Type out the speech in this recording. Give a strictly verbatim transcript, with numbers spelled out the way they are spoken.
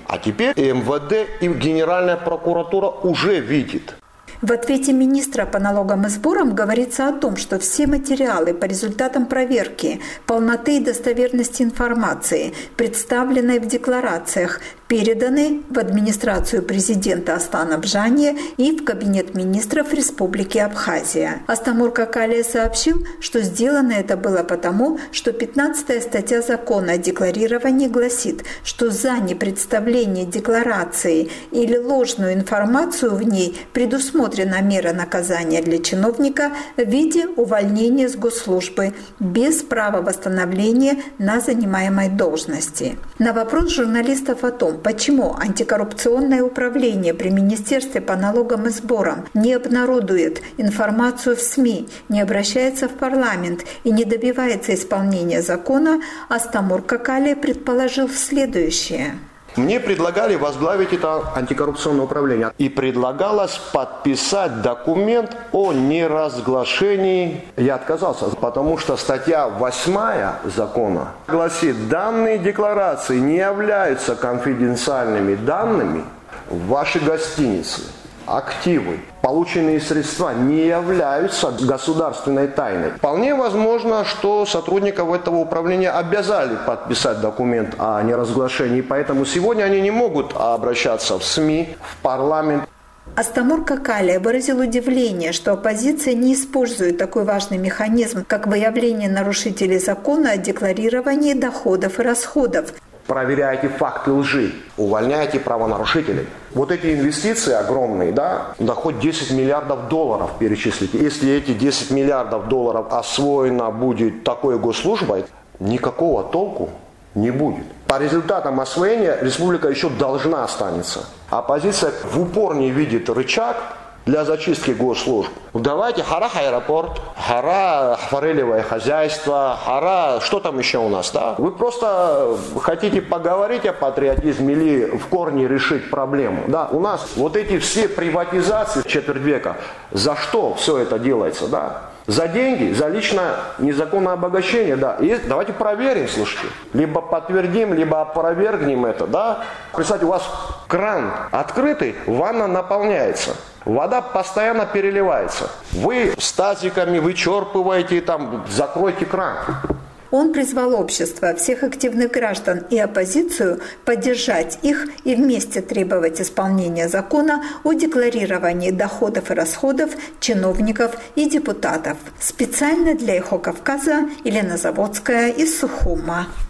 А теперь эм вэ дэ и Генеральная прокуратура уже видит. В ответе министра по налогам и сборам говорится о том, что все материалы по результатам проверки полноты и достоверности информации, представленной в декларациях, переданы в администрацию президента Астана Бжания и в Кабинет министров Республики Абхазия. Астамур Какалия сообщил, что сделано это было потому, что пятнадцатая статья закона о декларировании гласит, что за непредставление декларации или ложную информацию в ней предусмотрена мера наказания для чиновника в виде увольнения с госслужбы без права восстановления на занимаемой должности. На вопрос журналистов о том, почему антикоррупционное управление при Министерстве по налогам и сборам не обнародует информацию в СМИ, не обращается в парламент и не добивается исполнения закона, Астамур Какалия предположил следующее. Мне предлагали возглавить это антикоррупционное управление. И предлагалось подписать документ о неразглашении. Я отказался, потому что статья восьмая закона гласит, данные декларации не являются конфиденциальными данными в вашей гостинице. Активы, полученные средства не являются государственной тайной. Вполне возможно, что сотрудников этого управления обязали подписать документ о неразглашении, поэтому сегодня они не могут обращаться в СМИ, в парламент. Астамур Какалия выразил удивление, что оппозиция не использует такой важный механизм, как выявление нарушителей закона о декларировании доходов и расходов. Проверяйте факты лжи, увольняйте правонарушителей. Вот эти инвестиции огромные, да, да хоть десять миллиардов долларов перечислите. Если эти десять миллиардов долларов освоено будет такой госслужбой, никакого толку не будет. По результатам освоения республика еще должна останется. Оппозиция в упор не видит рычаг для зачистки госслужб. Давайте хара аэропорт, хара форелевое хозяйство, хара, что там еще у нас, да? Вы просто хотите поговорить о патриотизме или в корне решить проблему, да? У нас вот эти все приватизации четверть века, за что все это делается, да? За деньги, за личное незаконное обогащение, да. И давайте проверим, слушайте. Либо подтвердим, либо опровергнем это, да. Представьте, у вас кран открытый, ванна наполняется. Вода постоянно переливается. Вы с тазиками вычерпываете, там, закройте кран. Он призвал общество, всех активных граждан и оппозицию поддержать их и вместе требовать исполнения закона о декларировании доходов и расходов чиновников и депутатов. Специально для Эхо Кавказа Елена Заводская из Сухума.